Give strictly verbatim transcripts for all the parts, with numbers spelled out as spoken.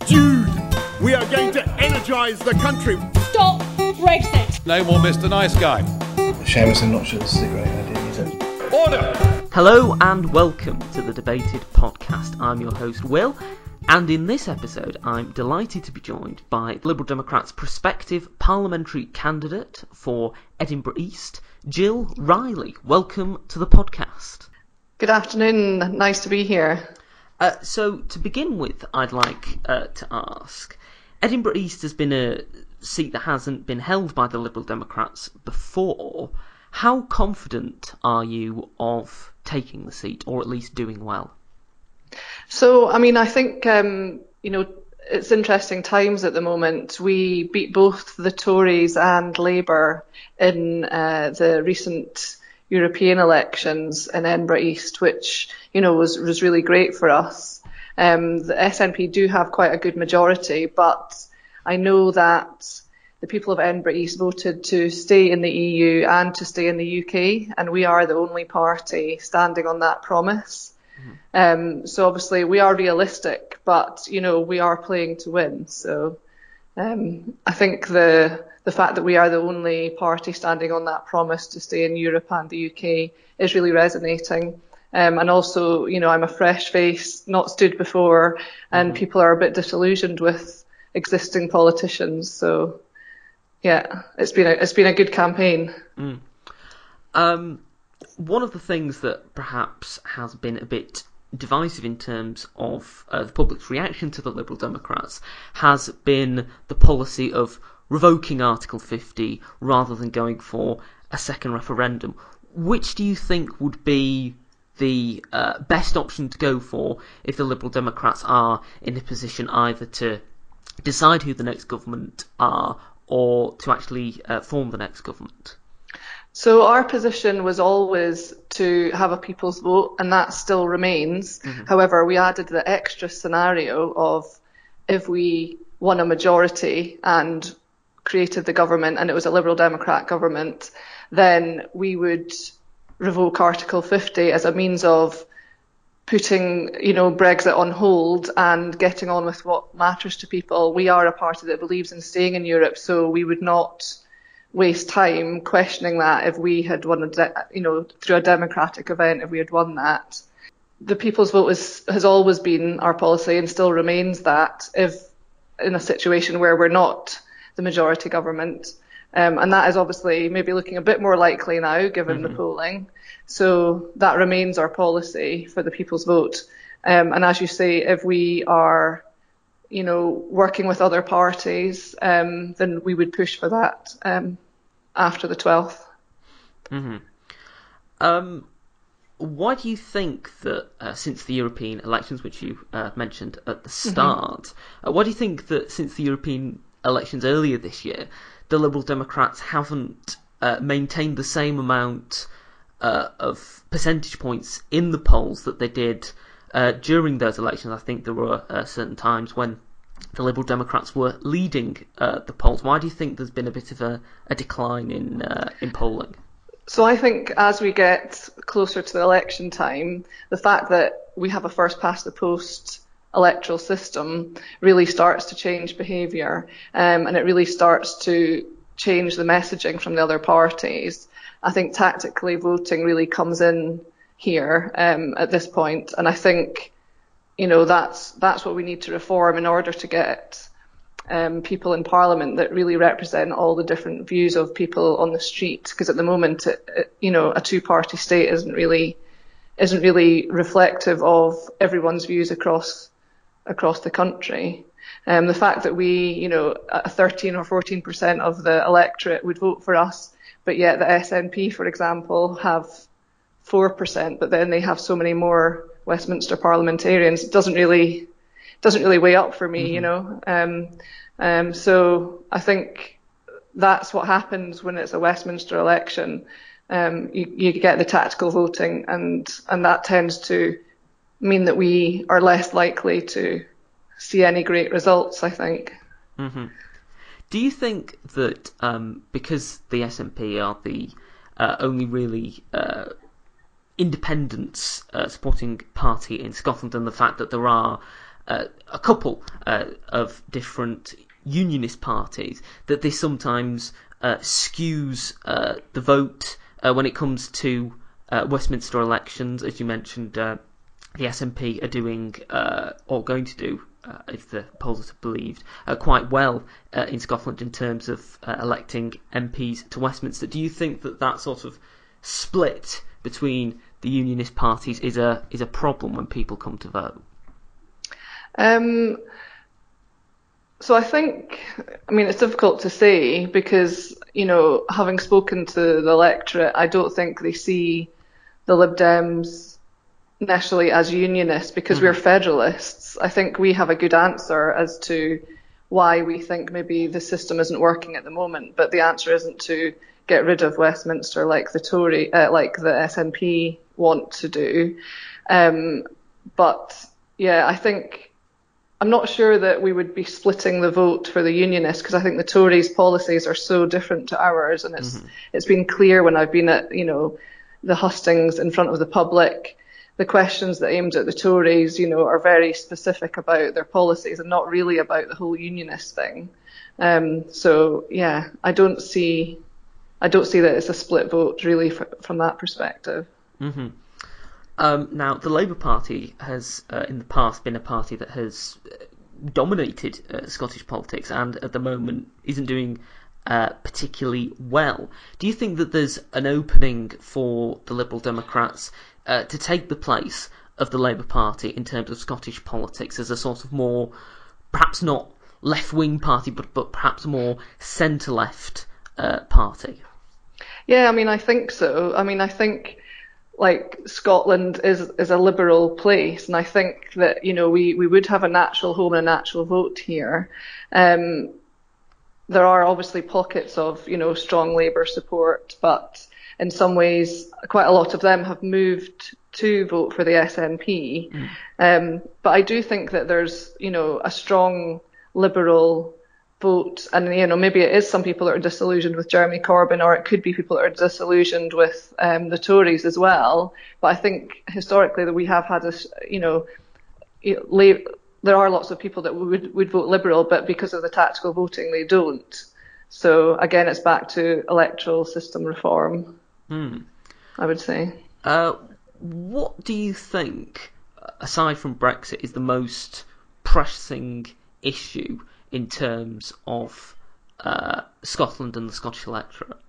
Dude, we are going to energise the country. Stop Brexit. No more Mister Nice Guy. Seamus, I'm not sure this is a great idea, is it? Order! Hello and welcome to the Debated Podcast. I'm your host, Will, and in this episode I'm delighted to be joined by Liberal Democrats' prospective parliamentary candidate for Edinburgh East, Jill Riley. Welcome to the podcast. Good afternoon, nice to be here. Uh, so, to begin with, I'd like uh, to ask, Edinburgh East has been a seat that hasn't been held by the Liberal Democrats before. How confident are you of taking the seat, or at least doing well? So, I mean, I think, um, you know, it's interesting times at the moment. We beat both the Tories and Labour in uh, the recent European elections in Edinburgh East, which, you know, was, was really great for us. Um, the S N P do have quite a good majority, but I know that the people of Edinburgh East voted to stay in the E U and to stay in the U K, and we are the only party standing on that promise. Mm-hmm. Um, so obviously we are realistic, but, you know, we are playing to win. So um, I think the the fact that we are the only party standing on that promise to stay in Europe and the U K is really resonating. Um, and also, you know, I'm a fresh face, not stood before, and mm-hmm. people are a bit disillusioned with existing politicians. So, yeah, it's been a, it's been a good campaign. Mm. Um, one of the things that perhaps has been a bit divisive in terms of uh, the public's reaction to the Liberal Democrats has been the policy of revoking Article fifty rather than going for a second referendum. Which do you think would be the uh, best option to go for if the Liberal Democrats are in a position either to decide who the next government are or to actually uh, form the next government? So our position was always to have a people's vote, and that still remains. Mm-hmm. However, we added the extra scenario of if we won a majority and created the government and it was a Liberal Democrat government, then we would revoke Article fifty as a means of putting, you know, Brexit on hold and getting on with what matters to people. We are a party that believes in staying in Europe, so we would not waste time questioning that if we had won, a de- you know, through a democratic event, if we had won that. The people's vote is, has always been our policy and still remains that if in a situation where we're not the majority government. Um, and that is obviously maybe looking a bit more likely now, given mm-hmm. the polling. So that remains our policy for the people's vote. Um, and as you say, if we are, you know, working with other parties, um, then we would push for that um, after the twelfth. Mm-hmm. Um, why do you think that uh, since the European elections, which you uh, mentioned at the start, mm-hmm. uh, why do you think that since the European elections earlier this year, the Liberal Democrats haven't uh, maintained the same amount uh, of percentage points in the polls that they did uh, during those elections? I think there were uh, certain times when the Liberal Democrats were leading uh, the polls. Why do you think there's been a bit of a, a decline in uh, in polling? So I think as we get closer to the election time, the fact that we have a first past the post electoral system really starts to change behaviour, um, and it really starts to change the messaging from the other parties. I think tactically voting really comes in here um, at this point, and I think, you know, that's that's what we need to reform in order to get um, people in Parliament that really represent all the different views of people on the street. Because at the moment, it, it, you know, a two-party state isn't really isn't really reflective of everyone's views across across the country. Um, the fact that we, you know, a thirteen or fourteen percent of the electorate would vote for us, but yet the S N P, for example, have four percent, but then they have so many more Westminster parliamentarians, it doesn't really doesn't really weigh up for me, mm-hmm. you know. Um, um, so I think that's what happens when it's a Westminster election. Um, you, you get the tactical voting, and and that tends to mean that we are less likely to see any great results, I think. Mm-hmm. Do you think that um, because the S N P are the uh, only really uh, independent uh, supporting party in Scotland, and the fact that there are uh, a couple uh, of different unionist parties, that this sometimes uh, skews uh, the vote uh, when it comes to uh, Westminster elections. As you mentioned, uh, the S N P are doing, uh, or going to do, uh, if the polls are believed, uh, quite well uh, in Scotland in terms of uh, electing M Ps to Westminster. Do you think that that sort of split between the unionist parties is a is a problem when people come to vote? Um, so I think, I mean, it's difficult to say because, you know, having spoken to the electorate, I don't think they see the Lib Dems necessarily as unionists because mm. we're federalists. I think we have a good answer as to why we think maybe the system isn't working at the moment, but the answer isn't to get rid of Westminster like the Tory, uh, like the S N P want to do. Um, but yeah, I think I'm not sure that we would be splitting the vote for the unionists because I think the Tories' policies are so different to ours, and it's mm-hmm. it's been clear when I've been at, you know, the hustings in front of the public. The questions that aimed at the Tories, you know, are very specific about their policies and not really about the whole unionist thing. Um, so yeah, I don't see, I don't see that it's a split vote really for, from that perspective. Mm-hmm. Um, now, the Labour Party has uh, in the past been a party that has dominated uh, Scottish politics and at the moment isn't doing uh, particularly well. Do you think that there's an opening for the Liberal Democrats Uh, to take the place of the Labour Party in terms of Scottish politics as a sort of more, perhaps not left-wing party, but, but perhaps more centre-left uh, party? Yeah, I mean, I think so. I mean, I think, like, Scotland is is a liberal place, and I think that, you know, we, we would have a natural home and a natural vote here. Um, there are obviously pockets of, you know, strong Labour support, but in some ways, quite a lot of them have moved to vote for the S N P. Mm. Um, but I do think that there's, you know, a strong Liberal vote. And, you know, maybe it is some people that are disillusioned with Jeremy Corbyn, or it could be people that are disillusioned with um, the Tories as well. But I think historically that we have had a, you know, there are lots of people that would, would vote Liberal, but because of the tactical voting, they don't. So again, it's back to electoral system reform. Hmm. I would say. Uh, what do you think, aside from Brexit, is the most pressing issue in terms of uh, Scotland and the Scottish electorate?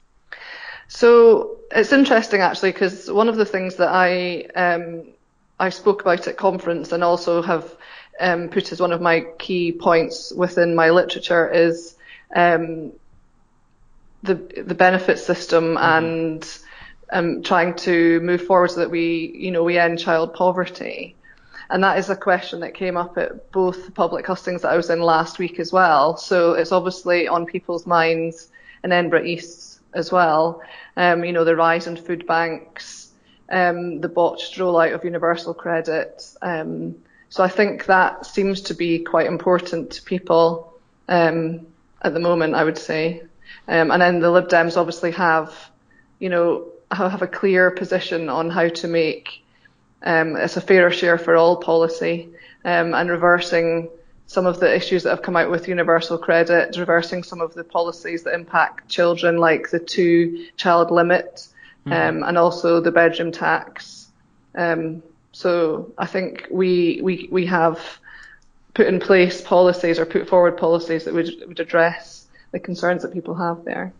So it's interesting actually, because one of the things that I um, I spoke about at conference and also have um, put as one of my key points within my literature is um, the the benefit system mm-hmm. and um, trying to move forward so that we, you know, we end child poverty. And that is a question that came up at both public hustings that I was in last week as well. So it's obviously on people's minds in Edinburgh East as well. Um, you know, the rise in food banks, um, the botched rollout of universal credit. Um, so I think that seems to be quite important to people um, at the moment, I would say. Um, and then the Lib Dems obviously have, you know, have a clear position on how to make um, it's a fairer share for all policy, um, and reversing some of the issues that have come out with universal credit, reversing some of the policies that impact children, like the two-child limit, um, mm-hmm. and also the bedroom tax. Um, so I think we we we have put in place policies or put forward policies that would would address the concerns that people have there.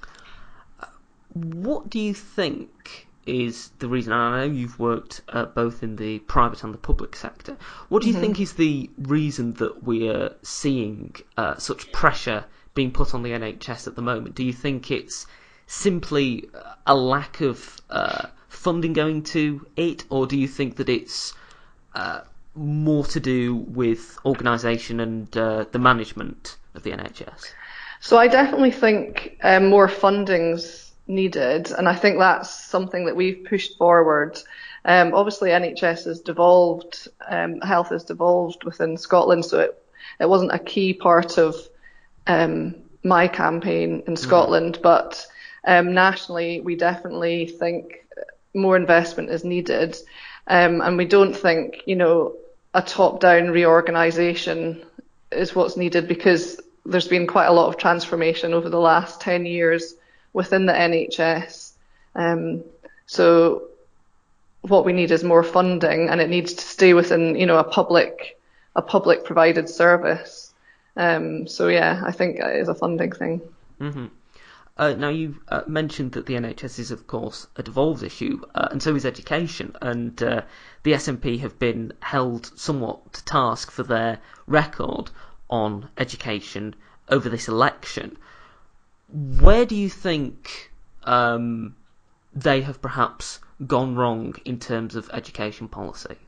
What do you think is the reason? And I know you've worked uh, both in the private and the public sector. What do you mm-hmm. think is the reason that we are seeing uh, such pressure being put on the N H S at the moment? Do you think it's simply a lack of uh, funding going to it, or do you think that it's uh, more to do with organisation and uh, the management of the N H S? So I definitely think um, more funding's needed, and I think that's something that we've pushed forward. Um, obviously, N H S has devolved, um, health has devolved within Scotland, so it, it wasn't a key part of um, my campaign in Scotland, mm-hmm. but um, nationally, we definitely think more investment is needed, um, and we don't think, you know, a top-down reorganisation is what's needed, because there's been quite a lot of transformation over the last ten years within the N H S. Um, so what we need is more funding, and it needs to stay within, you know, a public, a public provided service. Um, so yeah, I think it is a funding thing. Mm-hmm. Uh, now, you uh, mentioned that the N H S is, of course, a devolved issue, uh, and so is education, and uh, the S N P have been held somewhat to task for their record on education over this election. Where do you think um, they have perhaps gone wrong in terms of education policy?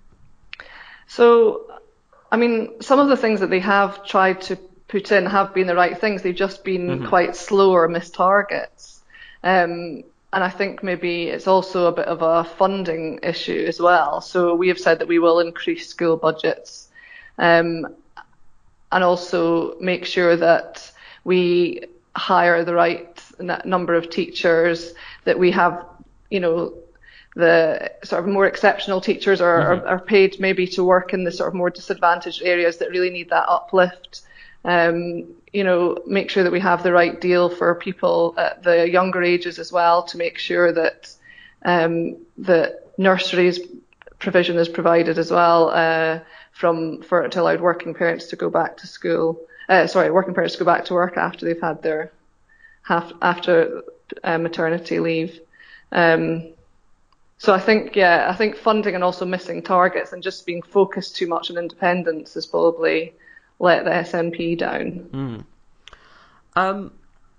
So, I mean, some of the things that they have tried to put in have been the right things. They've just been mm-hmm. quite slow or missed targets. Um, and I think maybe it's also a bit of a funding issue as well. So we have said that we will increase school budgets, um, and also make sure that we hire the right n- number of teachers, that we have, you know, the sort of more exceptional teachers are, mm-hmm. are, are paid maybe to work in the sort of more disadvantaged areas that really need that uplift. Um, you know, make sure that we have the right deal for people at the younger ages as well, to make sure that um, the nurseries provision is provided as well, uh, from for to allow working parents to go back to school. Uh, sorry, working parents to go back to work after they've had their half after uh, maternity leave. Um, so I think, yeah, I think funding and also missing targets and just being focused too much on independence has probably let the S N P down. Mm. Um,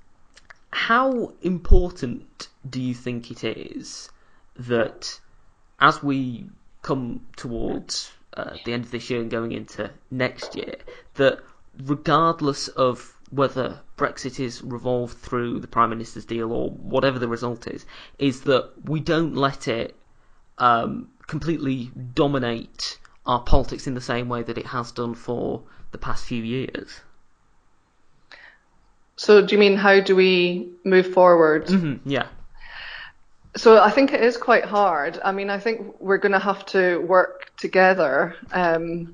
how important do you think it is that as we come towards uh, the end of this year and going into next year, that regardless of whether Brexit is revolved through the Prime Minister's deal or whatever the result is, is that we don't let it um, completely dominate our politics in the same way that it has done for the past few years? So do you mean how do we move forward? Mm-hmm, yeah. So I think it is quite hard. I mean, I think we're going to have to work together. Um,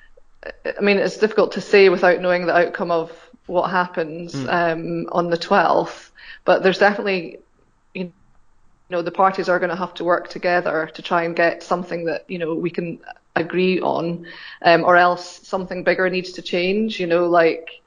I mean, it's difficult to say without knowing the outcome of what happens mm. um, on the twelfth, but there's definitely, you know, the parties are going to have to work together to try and get something that, you know, we can agree on, um, or else something bigger needs to change, you know, like,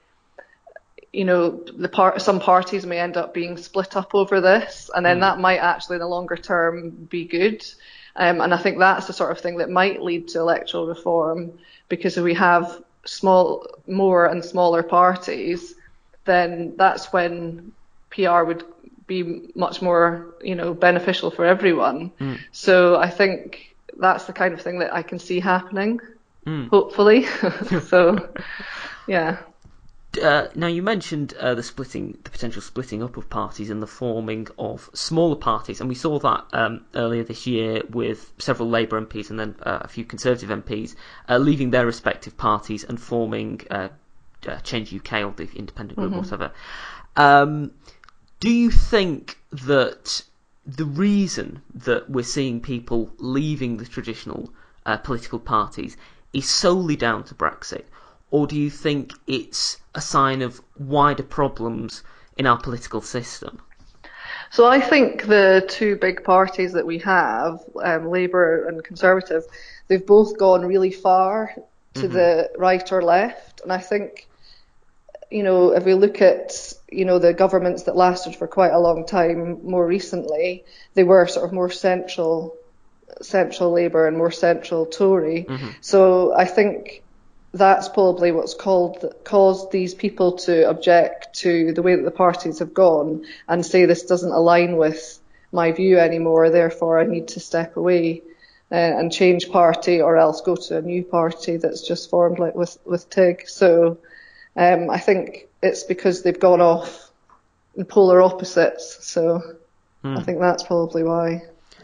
you know, the part, some parties may end up being split up over this, and then mm. that might actually in the longer term be good. Um, and I think that's the sort of thing that might lead to electoral reform, because if we have small, more and smaller parties, then that's when P R would be much more, you know, beneficial for everyone. Mm. So I think that's the kind of thing that I can see happening, mm. hopefully. So, yeah. Uh, now, you mentioned uh, the splitting, the potential splitting up of parties and the forming of smaller parties, and we saw that um, earlier this year with several Labour M Ps and then uh, a few Conservative M Ps uh, leaving their respective parties and forming uh, uh, Change U K or the independent group, mm-hmm. whatever. Um, do you think that the reason that we're seeing people leaving the traditional uh, political parties is solely down to Brexit? Or do you think it's a sign of wider problems in our political system? So I think the two big parties that we have, um, Labour and Conservative, they've both gone really far to mm-hmm. the right or left. And I think, you know, if we look at, you know, the governments that lasted for quite a long time more recently, they were sort of more central, central Labour and more central Tory. Mm-hmm. So I think that's probably what's called, caused these people to object to the way that the parties have gone and say this doesn't align with my view anymore, therefore I need to step away uh, and change party, or else go to a new party that's just formed, like with, with T I G. So um, I think it's because they've gone off in polar opposites. So mm. I think that's probably why.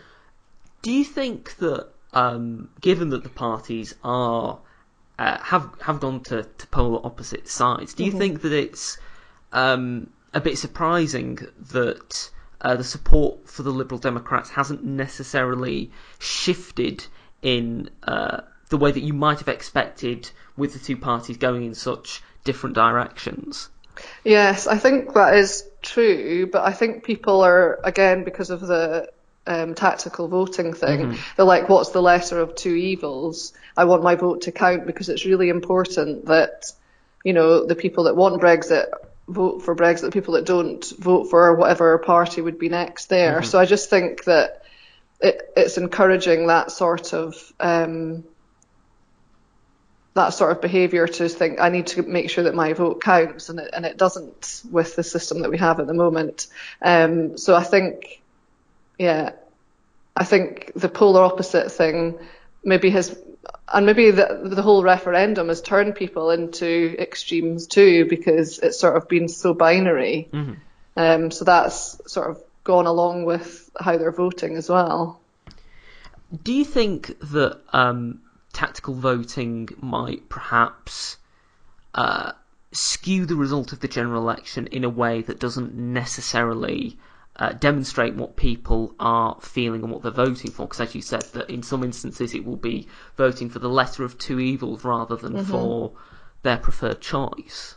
Do you think that, um, given that the parties are Uh, have have gone to, to polar opposite sides, do you mm-hmm. think that it's um, a bit surprising that uh, the support for the Liberal Democrats hasn't necessarily shifted in uh, the way that you might have expected with the two parties going in such different directions? Yes, I think that is true, but I think people are, again, because of the um, tactical voting thing, mm-hmm. they're like, what's the lesser of two evils? I want my vote to count, because it's really important that, you know, the people that want Brexit vote for Brexit, the people that don't vote for whatever party would be next there. Mm-hmm. So I just think that it, it's encouraging that sort of um, that sort of behaviour to think I need to make sure that my vote counts, and it, and it doesn't with the system that we have at the moment. Um, so I think, yeah, I think the polar opposite thing maybe has, and maybe the, the whole referendum has turned people into extremes too, because it's sort of been so binary. Mm-hmm. Um, so that's sort of gone along with how they're voting as well. Do you think that um, tactical voting might perhaps uh, skew the result of the general election in a way that doesn't necessarily uh, demonstrate what people are feeling and what they're voting for? Because as you said, that in some instances it will be voting for the lesser of two evils rather than mm-hmm. for their preferred choice.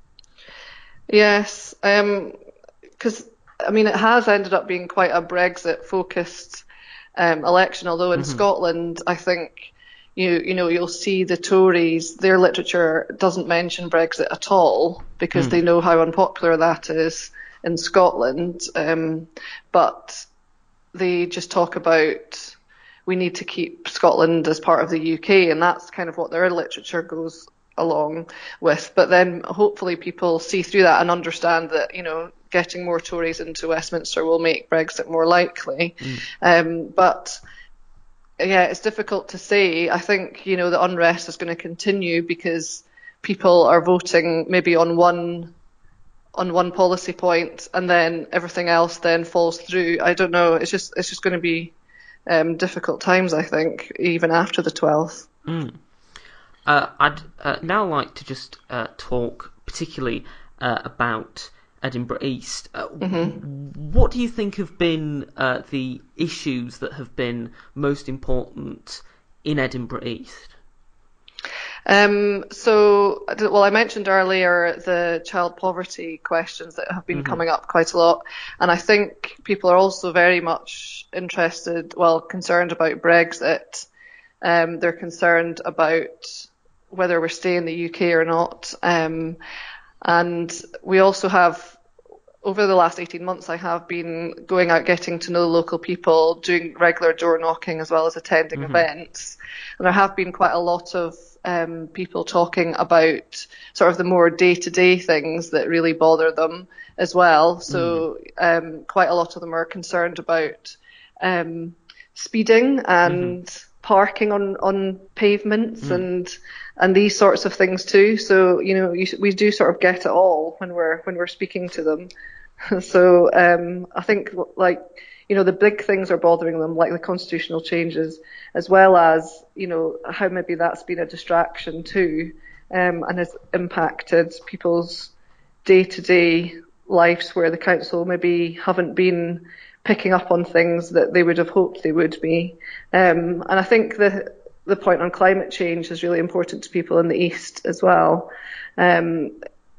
Yes, because um, I mean it has ended up being quite a Brexit-focused um, election. Although in mm-hmm. Scotland, I think you you know you'll see the Tories, their literature doesn't mention Brexit at all, because mm. they know how unpopular that is in Scotland. Um, but they just talk about we need to keep Scotland as part of the U K, and that's kind of what their literature goes along with. But then hopefully people see through that and understand that, you know, getting more Tories into Westminster will make Brexit more likely. Mm. Um, but yeah, it's difficult to say. I think, you know, the unrest is going to continue because people are voting maybe on one on one policy point, and then everything else then falls through. I don't know. It's just it's just going to be um, difficult times, I think, even after the twelfth. Mm. Uh, I'd uh, now like to just uh, talk particularly uh, about Edinburgh East. Uh, mm-hmm. What do you think have been uh, the issues that have been most important in Edinburgh East? Um, so, well, I mentioned earlier the child poverty questions that have been mm-hmm. coming up quite a lot, and I think people are also very much interested, well, concerned about Brexit. Um, they're concerned about whether we're staying in the U K or not. Um, and we also have, over the last eighteen months, I have been going out, getting to know local people, doing regular door knocking as well as attending mm-hmm. events. And there have been quite a lot of um, people talking about sort of the more day-to-day things that really bother them as well. So mm. um, quite a lot of them are concerned about um, speeding and mm-hmm. parking on, on pavements mm. and and these sorts of things too. So, you know, you, we do sort of get it all when we're when we're speaking to them. So um, I think, like, you know, the big things are bothering them, like the constitutional changes, as well as, you know, how maybe that's been a distraction too, um, and has impacted people's day-to-day lives, where the council maybe haven't been picking up on things that they would have hoped they would be. Um, and I think the the point on climate change is really important to people in the East as well. Um,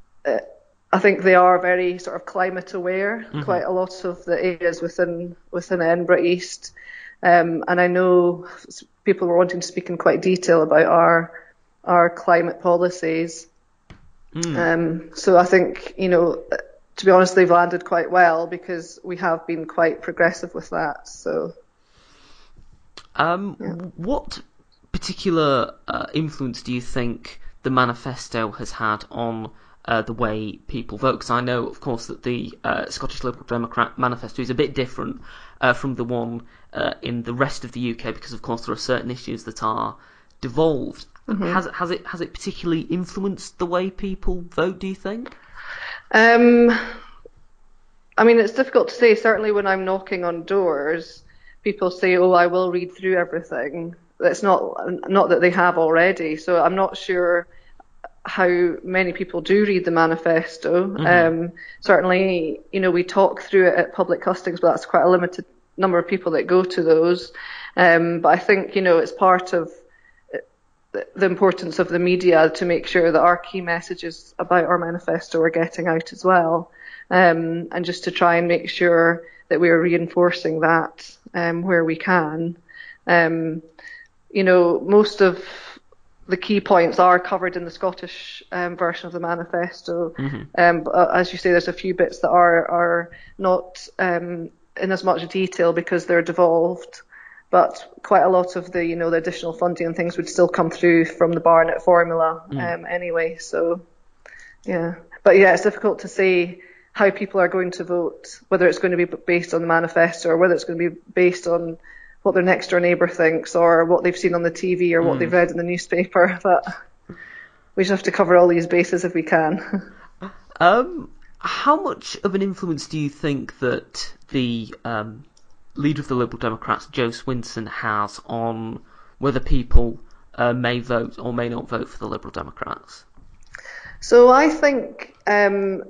I think they are very sort of climate aware, mm-hmm. quite a lot of the areas within within Edinburgh East. Um, and I know people were wanting to speak in quite detail about our our climate policies. Mm. Um, so I think, you know, to be honest, they've landed quite well, because we have been quite progressive with that. So, um, yeah. What particular uh, influence do you think the manifesto has had on uh, the way people vote? Because I know, of course, that the uh, Scottish Liberal Democrat manifesto is a bit different uh, from the one uh, in the rest of the U K, because, of course, there are certain issues that are devolved. Mm-hmm. Has has it has it particularly influenced the way people vote, do you think? Um, I mean, it's difficult to say. Certainly when I'm knocking on doors, people say, oh, I will read through everything. That's not not that they have already. So I'm not sure how many people do read the manifesto. Mm-hmm. Um, certainly, you know, we talk through it at public hustings, but that's quite a limited number of people that go to those. Um, but I think, you know, it's part of the, the importance of the media to make sure that our key messages about our manifesto are getting out as well, um, and just to try and make sure that we are reinforcing that um, where we can. Um, you know, most of the key points are covered in the Scottish um, version of the manifesto. Mm-hmm. Um, but as you say, there's a few bits that are are not um, in as much detail because they're devolved. But quite a lot of the, you know, the additional funding and things would still come through from the Barnett formula mm. um, anyway. So, yeah. But yeah, it's difficult to say how people are going to vote, whether it's going to be based on the manifesto or whether it's going to be based on what their next door neighbour thinks or what they've seen on the T V or what mm. they've read in the newspaper. But we just have to cover all these bases if we can. um, how much of an influence do you think that the um, leader of the Liberal Democrats, Jo Swinson, has on whether people uh, may vote or may not vote for the Liberal Democrats? So I think um,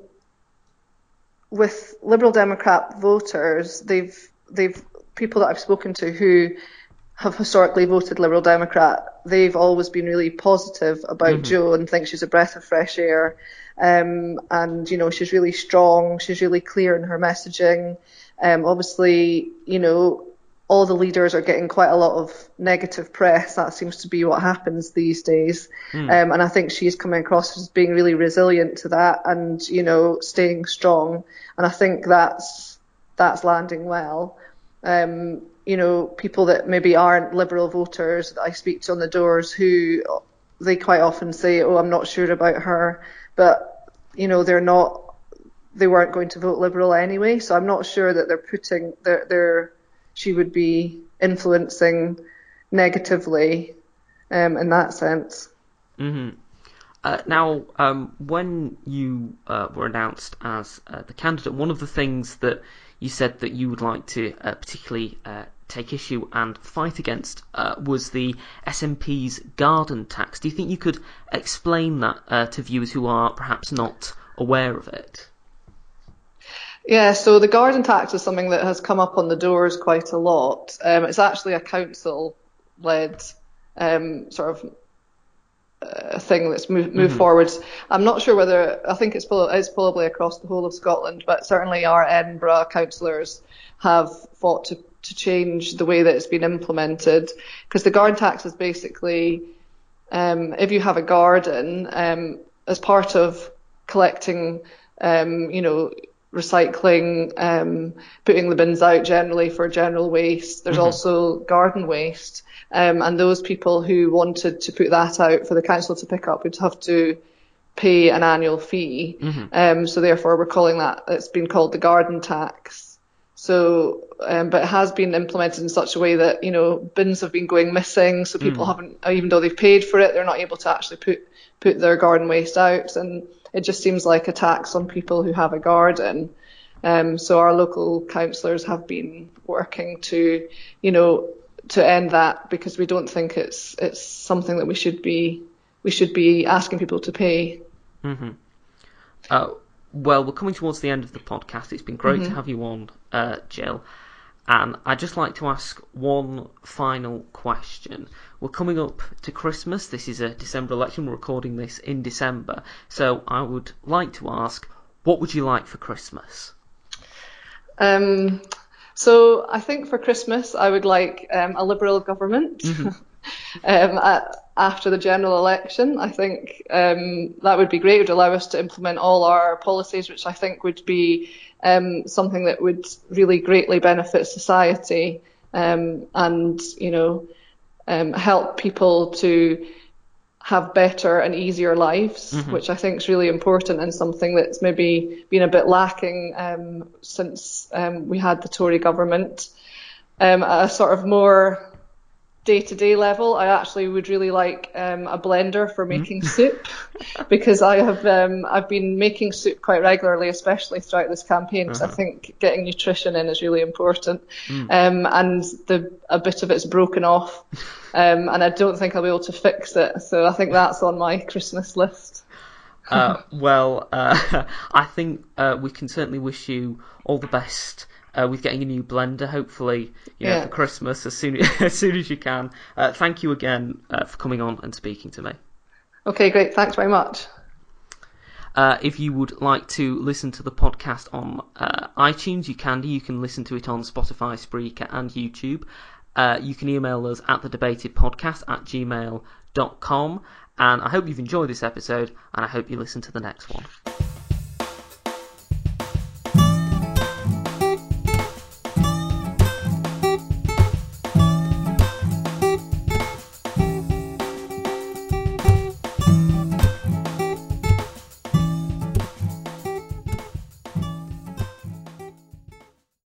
with Liberal Democrat voters, they've they've people that I've spoken to who have historically voted Liberal Democrat, they've always been really positive about mm-hmm. Jo and think she's a breath of fresh air. Um, and, you know, she's really strong. She's really clear in her messaging. Um, obviously, you know, all the leaders are getting quite a lot of negative press. That seems to be what happens these days. Mm. Um, and I think she's coming across as being really resilient to that and, you know, staying strong. And I think that's, that's landing well. Um, you know, people that maybe aren't Liberal voters that I speak to on the doors who they quite often say, oh, I'm not sure about her, but, you know, they're not, they weren't going to vote Liberal anyway. So I'm not sure that they're putting, they're, they're she would be influencing negatively um, in that sense. Mm-hmm. Uh, now, um, when you uh, were announced as uh, the candidate, one of the things that you said that you would like to uh, particularly uh, take issue and fight against uh, was the S N P's garden tax. Do you think you could explain that uh, to viewers who are perhaps not aware of it? Yeah, so the garden tax is something that has come up on the doors quite a lot. Um, it's actually a council-led um, sort of uh, thing that's moved, moved mm-hmm. forwards. I'm not sure whether, I think it's, it's probably across the whole of Scotland, but certainly our Edinburgh councillors have fought to, to change the way that it's been implemented, because the garden tax is basically, um, if you have a garden, um, as part of collecting, um, you know, recycling, um, putting the bins out generally for general waste. There's mm-hmm. also garden waste. Um, and those people who wanted to put that out for the council to pick up would have to pay an annual fee. Mm-hmm. Um, so therefore we're calling that, it's been called the garden tax. So, um, but it has been implemented in such a way that, you know, bins have been going missing. So people mm. haven't, even though they've paid for it, they're not able to actually put, put their garden waste out. And it just seems like a tax on people who have a garden. Um, so our local councillors have been working to, you know, to end that, because we don't think it's it's something that we should be we should be asking people to pay. Mm-hmm. Uh, well, we're coming towards the end of the podcast. It's been great mm-hmm. to have you on, uh, Jill. And I'd just like to ask one final question. We're coming up to Christmas. This is a December election. We're recording this in December. So I would like to ask, what would you like for Christmas? Um, so I think for Christmas, I would like um, a Liberal government. Mm-hmm. um, at, after the general election, I think um, that would be great. It would allow us to implement all our policies, which I think would be Um, something that would really greatly benefit society, um, and, you know, um, help people to have better and easier lives, mm-hmm. which I think is really important and something that's maybe been a bit lacking um, since um, we had the Tory government. Um, at a sort of more day-to-day level, I actually would really like um, a blender for making mm. soup, because I have um, I've been making soup quite regularly, especially throughout this campaign, because uh-huh. I think getting nutrition in is really important. Mm. Um, and the a bit of it's broken off, um, and I don't think I'll be able to fix it. So I think that's on my Christmas list. uh, well, uh, I think uh, we can certainly wish you all the best uh, with getting a new blender, hopefully, you know, Yeah. for Christmas as soon as soon as you can. Uh, thank you again uh, for coming on and speaking to me. Okay, great. Thanks very much. Uh, if you would like to listen to the podcast on uh, iTunes, you can do. You can listen to it on Spotify, Spreaker, and YouTube. Uh, you can email us at the debated podcast at gmail dot com. And I hope you've enjoyed this episode, and I hope you listen to the next one.